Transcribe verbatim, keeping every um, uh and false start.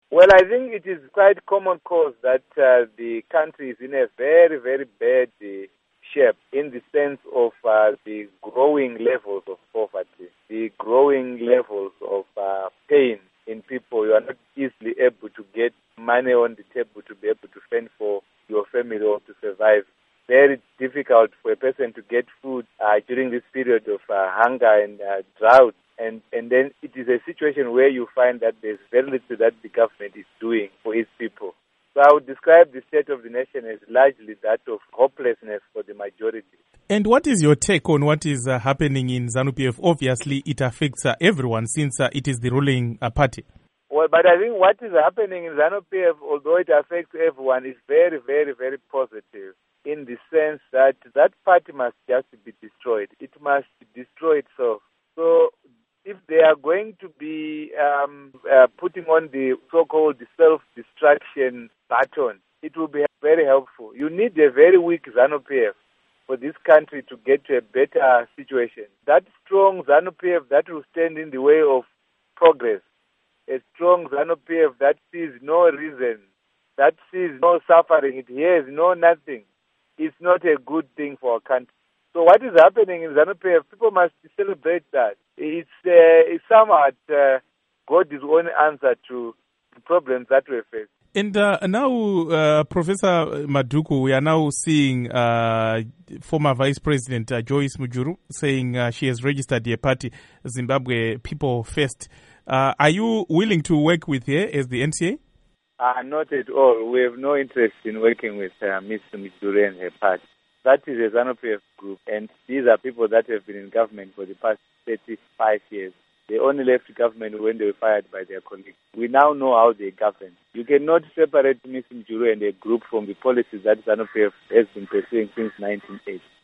Well, I think it is quite common cause that uh, the country is in a very, very bad uh, shape in the sense of uh, the growing levels of poverty, the growing levels of uh, pain in people. You are not easily able to get money on the table to be able to fend for your family or to survive. Very difficult for a person to get food uh, during this period of uh, hunger and uh, drought. And, and then it is a situation where you find that there's very little that the government is doing for its people. So I would describe the state of the nation as largely that of hopelessness for the majority. And what is your take on what is uh, happening in ZANU-P F? Obviously, it affects uh, everyone since uh, it is the ruling uh, party. Well, but I think what is happening in ZANU-P F, although it affects everyone, is very, very, very positive in the sense that that party must just be destroyed. It must destroy itself. So if they are going to be um, uh, putting on the so-called self-destruction button, it will be very helpful. You need a very weak ZANU-P F for this country to get to a better situation. That strong ZANU-P F that will stand in the way of progress, a strong ZANU-P F that sees no reason, that sees no suffering, it hears no nothing, it's not a good thing for our country. So what is happening in ZANU-P F, people must celebrate that. It's, uh, it's somewhat uh, God's own answer to the problems that we face. And uh, now, uh, Professor Maduku, we are now seeing uh, former Vice President uh, Joyce Mujuru saying uh, she has registered a party, Zimbabwe People First. Uh, are you willing to work with her as the N C A? Uh, not at all. We have no interest in working with uh, Miz Mujuru and her party. That is a ZANU-P F group, and these are people that have been in government for the past thirty-five years. They only left government when they were fired by their colleagues. We now know how they govern. You cannot separate Miz Mujuru and a group from the policies that ZANU-P F has been pursuing since nineteen eighty.